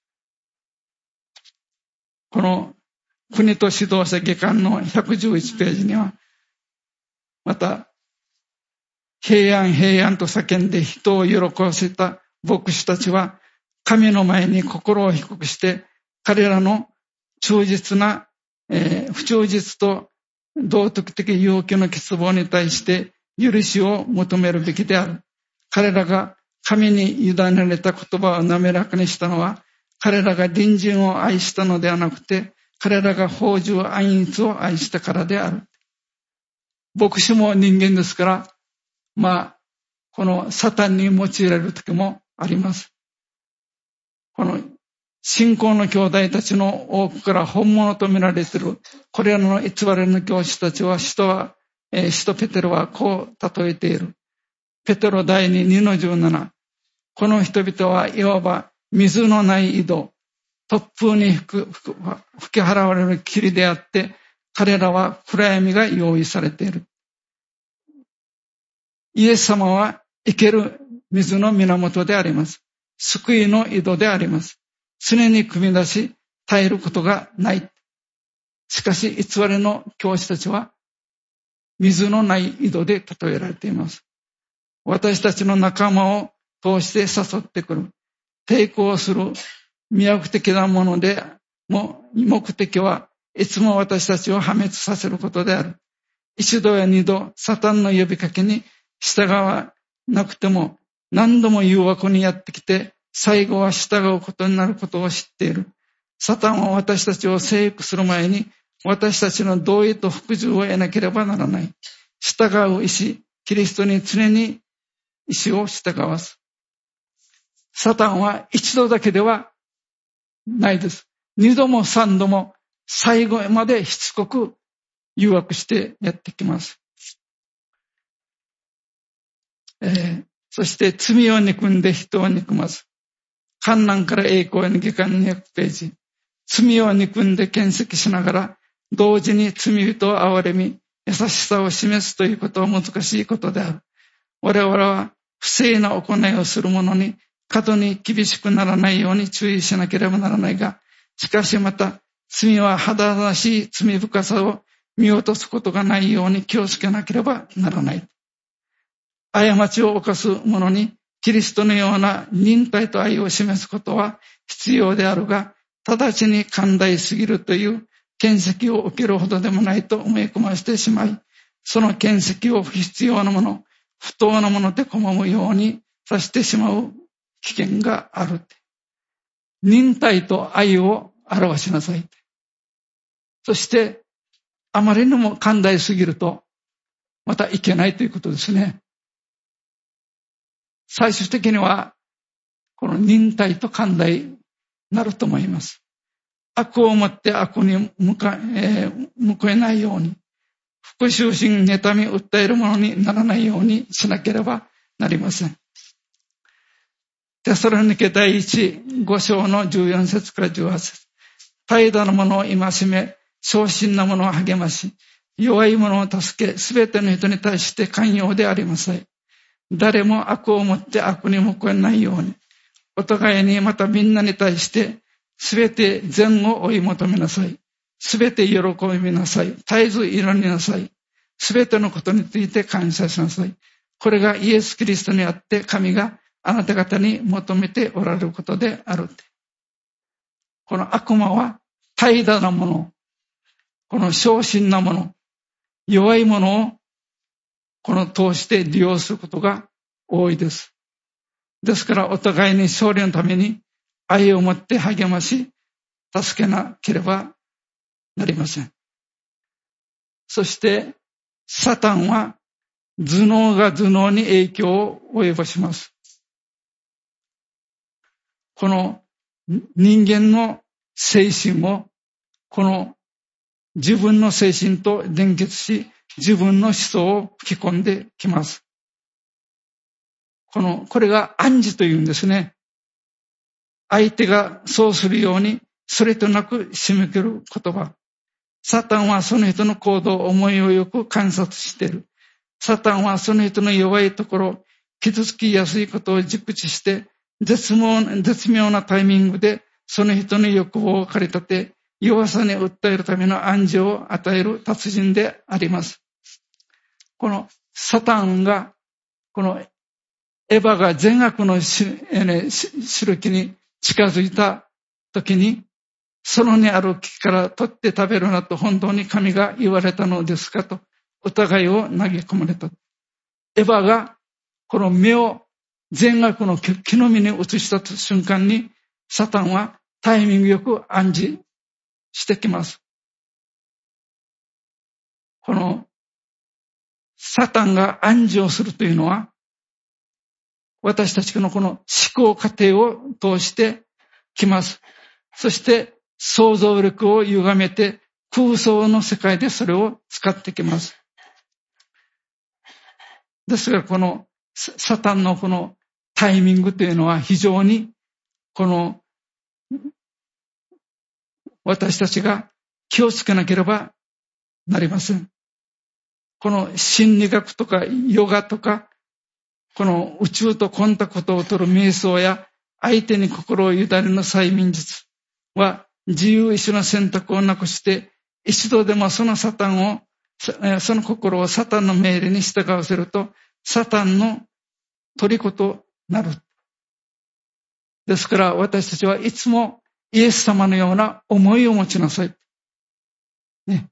Speaker 2: この国と指導者下巻のひゃくじゅういちページには、また、平安平安と叫んで人を喜ばせた牧師たちは、神の前に心を低くして、彼らの忠実な、えー、不忠実と道徳的要求の欠乏に対して許しを求めるべきである。彼らが神に委ねられた言葉を滑らかにしたのは、彼らが隣人を愛したのではなくて、彼らが宝珠安逸を愛したからである。牧師も人間ですから、まあ、このサタンに用いられる時もあります。この信仰の兄弟たちの多くから本物と見られているこれらの偽りの教師たちは、使徒は、えー、使徒ペテロはこう例えている。ペテロ第二のじゅうなな。この人々はいわば水のない井戸、突風に吹き払われる霧であって、彼らは暗闇が用意されている。イエス様は生ける水の源であります。救いの井戸であります。常に汲み出し、絶えることがない。しかし、偽りの教師たちは、水のない井戸で例えられています。私たちの仲間を通して誘ってくる。抵抗する魅惑的なものでも、目的はいつも私たちを破滅させることである。一度や二度、サタンの呼びかけに従わなくても、何度も誘惑にやってきて、最後は従うことになることを知っている。サタンは私たちを征服する前に、私たちの同意と服従を得なければならない。従う意志、キリストに常に意志を従わす。サタンは一度だけではないです。二度も三度も最後までしつこく誘惑してやってきます。えー、そして罪を憎んで人を憎ます。患難から栄光への下巻にひゃくページ。罪を憎んで検索しながら、同時に罪人を憐れみ、優しさを示すということは難しいことである。我々は不正な行いをする者に過度に厳しくならないように注意しなければならないが、しかしまた罪は肌らしい罪深さを見落とすことがないように気をつけなければならない。過ちを犯す者にキリストのような忍耐と愛を示すことは必要であるが、直ちに寛大すぎるという見識を受けるほどでもないと思い込ませてしまい、その見識を不必要なもの、不当なもので拒むようにさせてしまう危険がある。忍耐と愛を表しなさい。そして、あまりにも寛大すぎると、またいけないということですね。最終的には、この忍耐と寛大になると思います。悪をもって悪に向か、えー、報えないように、復讐心、妬み、訴えるものにならないようにしなければなりません。テサロニケ第一、五章のじゅうよん節からじゅうはち節。怠惰な者を戒め、小心な者を励まし、弱い者を助け、すべての人に対して寛容でありなさい。誰も悪をもって悪に報えないように、お互いにまたみんなに対して、すべて善を追い求めなさい。すべて喜びなさい。絶えず祈りなさい。すべてのことについて感謝しなさい。これがイエス・キリストにあって神があなた方に求めておられることである。この悪魔は怠惰なもの、この小心なもの、弱いものをこの通して利用することが多いです。ですからお互いに勝利のために愛を持って励まし、助けなければなりません。そして、サタンは頭脳が頭脳に影響を及ぼします。この人間の精神を、この自分の精神と連結し、自分の思想を吹き込んできます。この、これが暗示というんですね。相手がそうするように、それとなく締め切る言葉。サタンはその人の行動、思いをよく観察している。サタンはその人の弱いところ、傷つきやすいことを熟知して、絶妙、絶妙なタイミングでその人の欲望を駆り立て、弱さに訴えるための暗示を与える達人であります。このサタンが、このエヴァが善悪の印に近づいた時に、そのにある木から取って食べるなと本当に神が言われたのですかと疑いを投げ込まれた。エヴァがこの目を善悪の木の実に移した瞬間に、サタンはタイミングよく暗示してきます。このサタンが暗示をするというのは、私たちのこの思考過程を通してきます。 そして想像力を歪めて空想の世界でそれを使ってきます。ですからこのサタンのこのタイミングというのは非常にこの私たちが気をつけなければなりません。この心理学とかヨガとかこの宇宙とコンタクトを取る瞑想や相手に心を委ねる催眠術は自由意志の選択をなくして一度でもそのサタンをその心をサタンの命令に従わせるとサタンの虜となる。ですから私たちはいつもイエス様のような思いを持ちなさい。ね、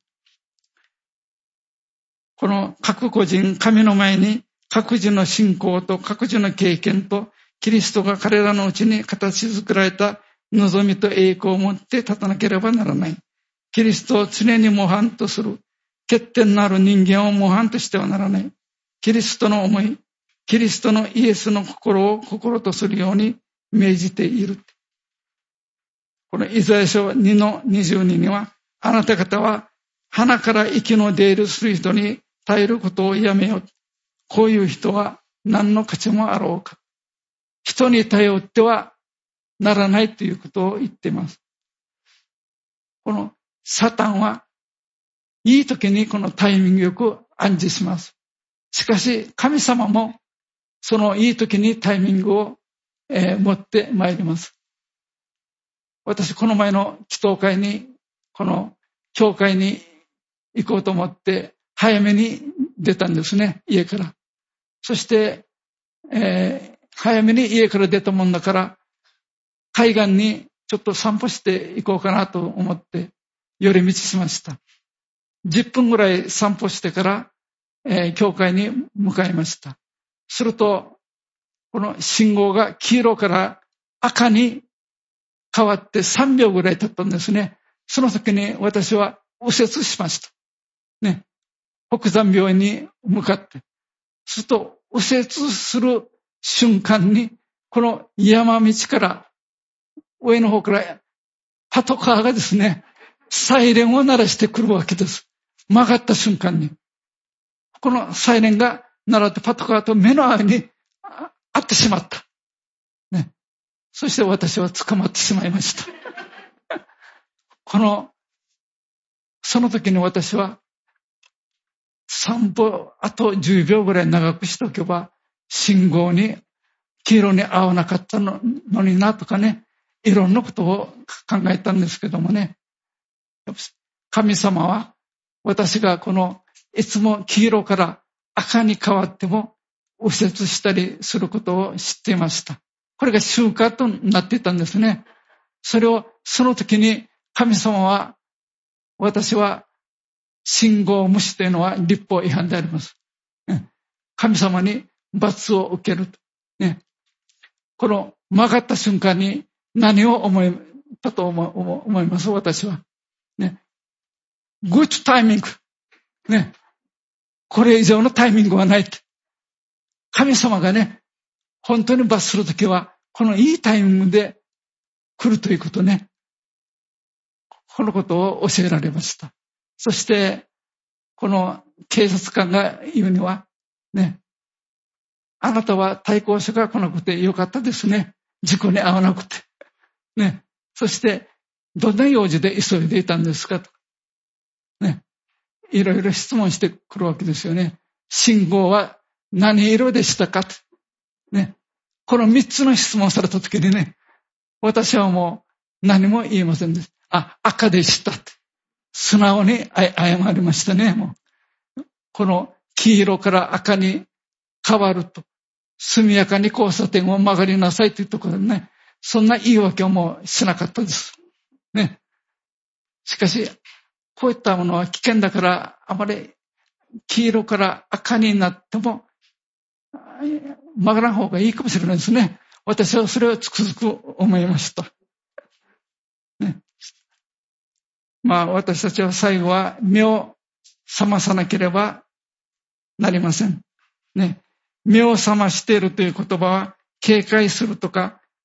Speaker 2: この各個人、神の前に各自の信仰と各自の経験とキリストが彼らのうちに形作られた望みと栄光を持って立たなければならない。キリストを常に模範とする。欠点のある人間を模範としてはならない。キリストの思い、キリストのイエスの心を心とするように命じている。このイザヤ書にのにじゅうにには、あなた方は鼻から息の出入りする人に耐えることをやめよう。こういう人は何の価値もあろうか。人に頼ってはならないということを言っています。このサタンはいい時にこのタイミングよく暗示します。しかし神様もそのいい時にタイミングを、えー、持ってまいります。私この前の祈祷会にこの教会に行こうと思って早めに出たんですね、家から。そして、えー、早めに家から出たもんだから海岸にちょっと散歩して行こうかなと思って寄り道しました。じゅっぷんぐらい散歩してから、えー、教会に向かいました。するとこの信号が黄色から赤に変わってさんびょうぐらい経ったんですね。その時に私は右折しました。ね。北山病院に向かって。すると右折する瞬間にこの山道から上の方からパトカーがですね、サイレンを鳴らしてくるわけです。曲がった瞬間に。このサイレンが鳴らってパトカーと目の間に会ってしまった。ね。そして私は捕まってしまいました。この、その時に私は散歩、あとじゅうびょうぐらい長くしておけば、信号に黄色に合わなかったのになとかね、いろんなことを考えたんですけどもね。神様は私がこのいつも黄色から赤に変わっても右折したりすることを知っていました。これが習慣となっていたんですね。それをその時に神様は私は信号無視というのは律法違反であります。神様に罰を受けると。この曲がった瞬間に何を思ったと思います私は。ね。グッドタイミング。ね。これ以上のタイミングはないって。神様がね、本当に罰するときは、このいいタイミングで来るということね。このことを教えられました。そして、この警察官が言うには、ね、あなたは対向車が来なくてよかったですね。事故に遭わなくて。ね。そして、どんな用事で急いでいたんですかと。ね。いろいろ質問してくるわけですよね。信号は何色でしたかと。ね。この三つの質問されたときにね、私はもう何も言いませんでした。あ、赤でしたって。素直に謝りましたね、もう。この黄色から赤に変わると。速やかに交差点を曲がりなさいというところでね、そんな言い訳をもうしなかったです。ね。しかし、こういったものは危険だから、あまり黄色から赤になっても曲がらん方がいいかもしれないですね。私はそれをつくづく思いました。ね、まあ私たちは最後は目を覚まさなければなりません。ね、目を覚ましているという言葉は警戒するとか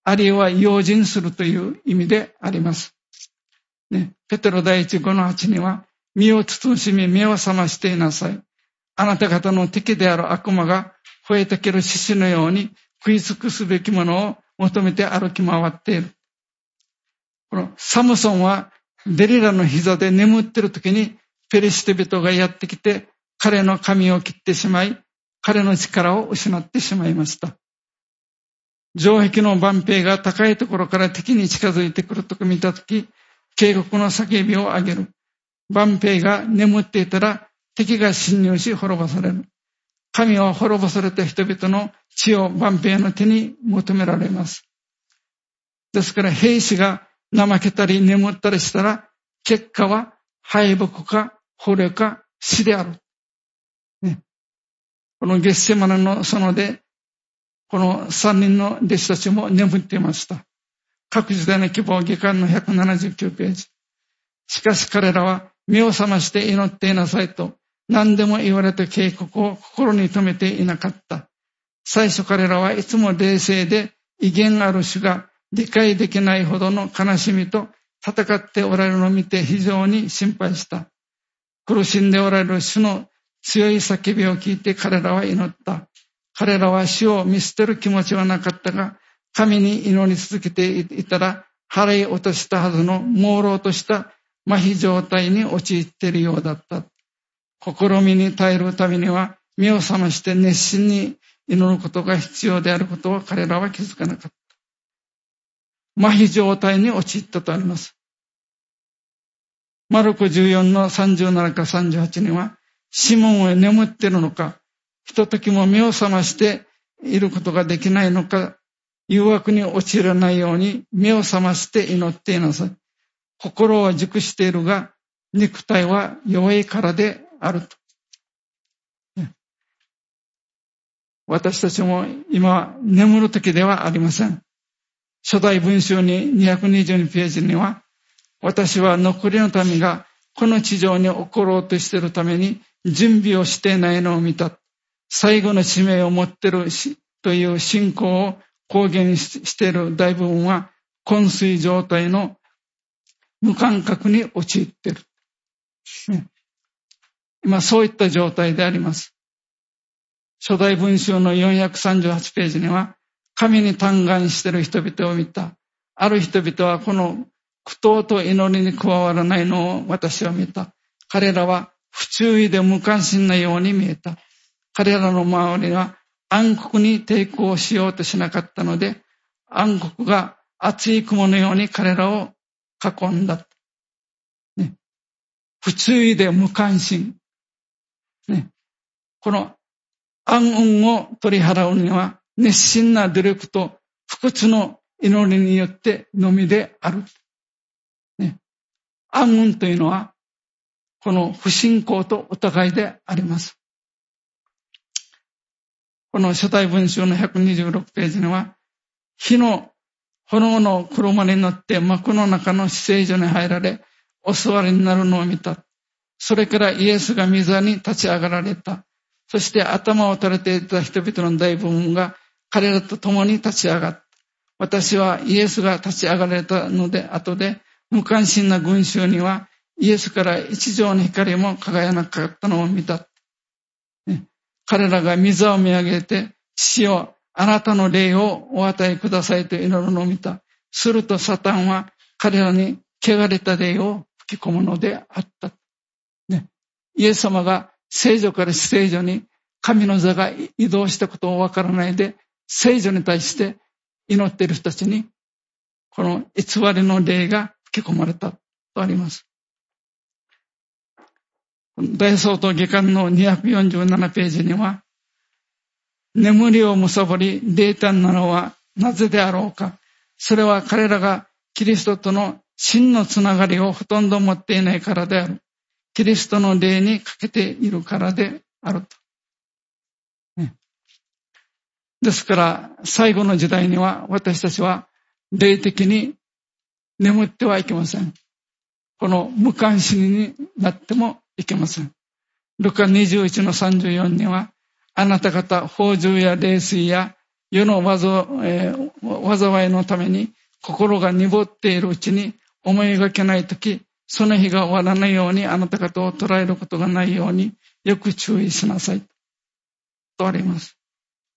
Speaker 2: あるいは用心するという意味であります。ね、ペテロ第一ごのはちには、身を慎み目を覚ましていなさい。あなた方の敵である悪魔が吠えたける獅子のように食い尽くすべきものを求めて歩き回っている。このサムソンはデリラの膝で眠っている時にペリシテ人がやってきて彼の髪を切ってしまい、彼の力を失ってしまいました。城壁の万兵が高いところから敵に近づいてくると見たとき、警告の叫びを上げる。万兵が眠っていたら敵が侵入し滅ぼされる。神は滅ぼされた人々の血を万兵の手に求められます。ですから兵士が怠けたり眠ったりしたら、結果は敗北か捕虜か死である。ね、このゲッセマネの園で、この三人の弟子たちも眠っていました。各時代の希望下巻のひゃくななじゅうきゅうページ。しかし彼らは目を覚まして祈っていなさいと何でも言われた警告を心に留めていなかった。最初彼らはいつも冷静で威厳ある主が理解できないほどの悲しみと戦っておられるのを見て非常に心配した。苦しんでおられる主の強い叫びを聞いて彼らは祈った。彼らは主を見捨てる気持ちはなかったが、神に祈り続けていたら払い落としたはずの朦朧とした麻痺状態に陥っているようだった。試みに耐えるためには目を覚まして熱心に祈ることが必要であることを彼らは気づかなかった。麻痺状態に陥ったとあります。マルコじゅうよんのさんじゅうななからさんじゅうはちには、シモンは眠っているのか、ひとときも目を覚ましていることができないのか、誘惑に陥らないように目を覚まして祈っていなさい。心は熟しているが、肉体は弱いからであると。私たちも今眠る時ではありません。初代文集ににひゃくにじゅうにページには、私は残りの民がこの地上に起ころうとしているために準備をしていないのを見た。最後の使命を持っているという信仰を公言している大部分は昏睡状態の無感覚に陥っている。今そういった状態であります。初代文集のよんひゃくさんじゅうはちページには、神に嘆願している人々を見た。ある人々はこの苦闘と祈りに加わらないのを私は見た。彼らは不注意で無関心なように見えた。彼らの周りは暗黒に抵抗しようとしなかったので、暗黒が厚い雲のように彼らを囲んだ。ね、不注意で無関心。ね、この暗雲を取り払うには熱心な努力と不屈の祈りによってのみである。ね、暗雲というのはこの不信仰と疑いであります。この初代文集のひゃくにじゅうろくページには、火の炎の車に乗って幕の中の至聖所に入られ、お座りになるのを見た。それからイエスが御座に立ち上がられた。そして頭を垂れていた人々の大部分が彼らと共に立ち上がった。私はイエスが立ち上がられたので、後で無関心な群衆にはイエスから一条の光も輝かなかったのを見た。ね、彼らが御座を見上げて、父よ、あなたの霊をお与えくださいと祈るのを見た。するとサタンは彼らに汚れた霊を吹き込むのであった。ね、イエス様が聖女から至聖女に神の座が移動したことをわからないで、聖女に対して祈っている人たちに、この偽りの霊が吹き込まれたとあります。大総統下巻のにひゃくよんじゅうななページには、眠りを貪り冷淡なのはなぜであろうか。それは彼らがキリストとの真のつながりをほとんど持っていないからである。キリストの霊にかけているからであると。ね、ですから最後の時代には私たちは霊的に眠ってはいけません。この無関心になってもいけません。ルカにじゅういちのさんじゅうよんには、あなた方、放獣や冷水や世の災いのために心が鈍っているうちに思いがけないとき、その日が終わらないようにあなた方を捉えることがないようによく注意しなさい。とあります。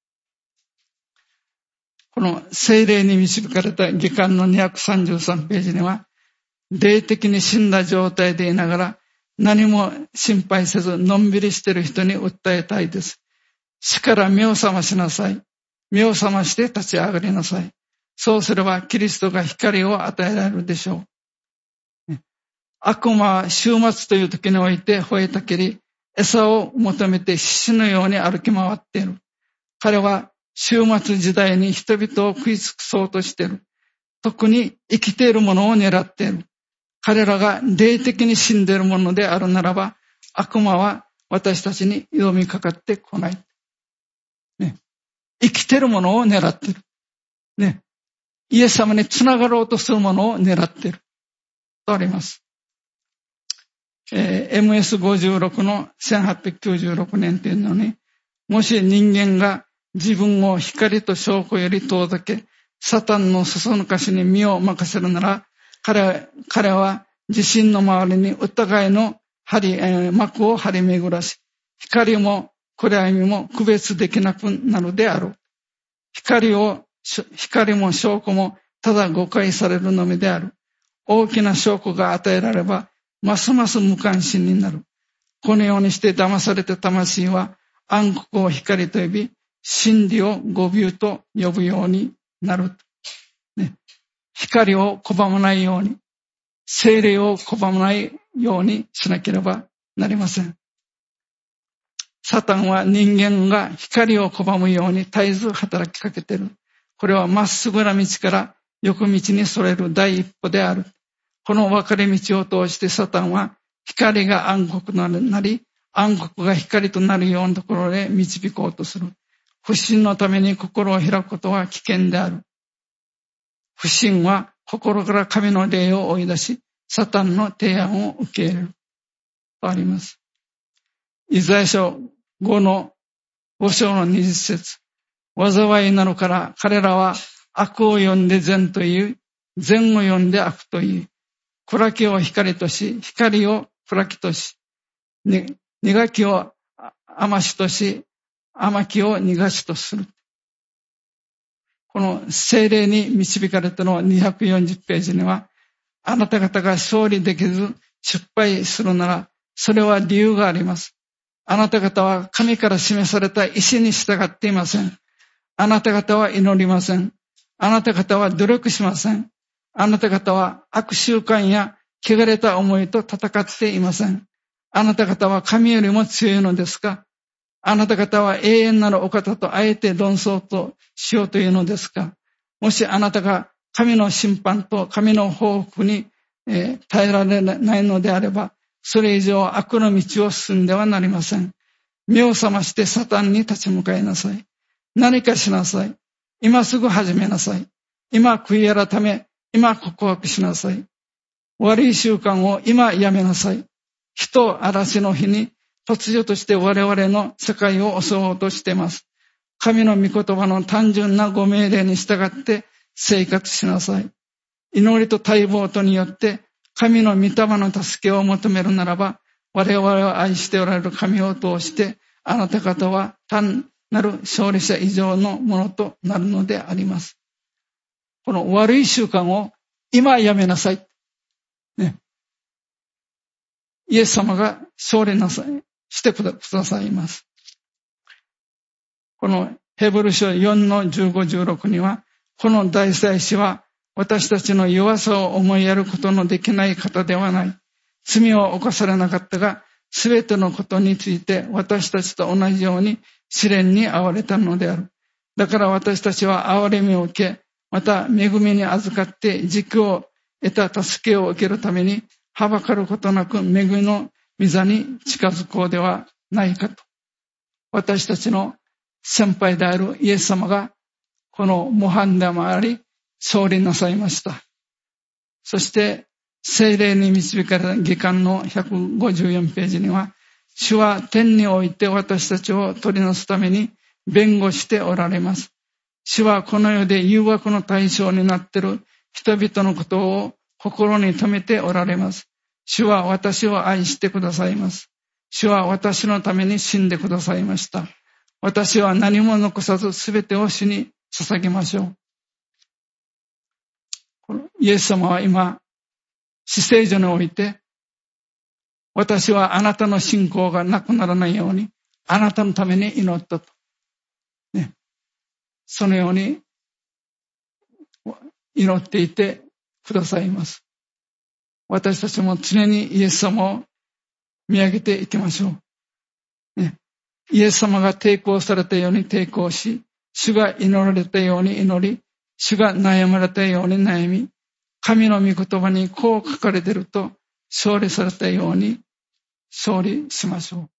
Speaker 2: この聖霊に導かれた下巻のにひゃくさんじゅうさんページには、霊的に死んだ状態でいながら何も心配せずのんびりしている人に訴えたいです。死から目を覚ましなさい。目を覚まして立ち上がりなさい。そうすればキリストが光を与えられるでしょう。悪魔は終末という時において吠えたきり、餌を求めて必死のように歩き回っている。彼は終末時代に人々を食い尽くそうとしている。特に生きているものを狙っている。彼らが霊的に死んでいるものであるならば、悪魔は私たちに挑みかかってこない。ね、生きているものを狙っている。ね、イエス様につながろうとするものを狙っている。とあります。えー、エムエスごじゅうろく のせんはっぴゃくきゅうじゅうろくねんというのに、もし人間が自分を光と証拠より遠ざけ、サタンのそそのかしに身を任せるなら、彼, 彼は自身の周りに疑いの針、えー、幕を張り巡らし、光も暗闇も区別できなくなるであろう。光を、光も証拠もただ誤解されるのみである。大きな証拠が与えられれば、ますます無関心になる。このようにして騙された魂は暗黒を光と呼び、真理を誤謬と呼ぶようになる。ね、光を拒まないように、聖霊を拒まないようにしなければなりません。サタンは人間が光を拒むように絶えず働きかけている。これはまっすぐな道から横道にそれる第一歩である。この分かれ道を通してサタンは光が暗黒となり、暗黒が光となるようなところで導こうとする。不信のために心を開くことは危険である。不信は心から神の霊を追い出し、サタンの提案を受け入れる。とあります。イザヤ書ごのご章のにじゅっ節。災いなのから彼らは悪を呼んで善と言い、善を呼んで悪と言い、暗きを光とし、光を暗きとし、苦きを甘しとし、甘きを苦しとする。この聖霊に導かれたのにひゃくよんじゅっページには、あなた方が勝利できず失敗するなら、それは理由があります。あなた方は神から示された意志に従っていません。あなた方は祈りません。あなた方は努力しません。あなた方は悪習慣や汚れた思いと戦っていません。あなた方は神よりも強いのですか？あなた方は永遠なるお方とあえて論争としようというのですか？もしあなたが神の審判と神の報復に、えー、耐えられないのであれば、それ以上悪の道を進んではなりません。目を覚ましてサタンに立ち向かいなさい。何かしなさい。今すぐ始めなさい。今悔い改め、今告白しなさい。悪い習慣を今やめなさい。火と嵐の日に突如として我々の世界を襲おうとしています。神の御言葉の単純なご命令に従って生活しなさい。祈りと待望とによって神の御霊の助けを求めるならば、我々を愛しておられる神を通してあなた方は単なる勝利者以上のものとなるのであります。この悪い習慣を今やめなさい。ね、イエス様が勝利なさい、してくださいます。このヘブル書よんのじゅうご、じゅうろくには、この大祭司は私たちの弱さを思いやることのできない方ではない。罪を犯されなかったが、すべてのことについて私たちと同じように試練に遭われたのである。だから私たちは憐れみを受け、また恵みに預かって軸を得た助けを受けるために、はばかることなく恵みの御座に近づこうではないかと。私たちの先輩であるイエス様がこの模範でもあり勝利なさいました。そして聖霊に導かれた下巻のひゃくごじゅうよんページには、主は天において私たちを取りなすために弁護しておられます。 主はこの世で誘惑の対象になっている人々のことを心に留めておられます。主は私を愛してくださいます。主は私のために死んでくださいました。私は何も残さずすべてを主に捧げましょう。このイエス様は今、死聖所において、私はあなたの信仰がなくならないように、あなたのために祈ったと。ね、そのように祈っていてくださいます。私たちも常にイエス様を見上げていきましょう。ね、イエス様が抵抗されたように抵抗し、主が祈られたように祈り、主が悩まれたように悩み、神の御言葉にこう書かれていると勝利されたように勝利しましょう。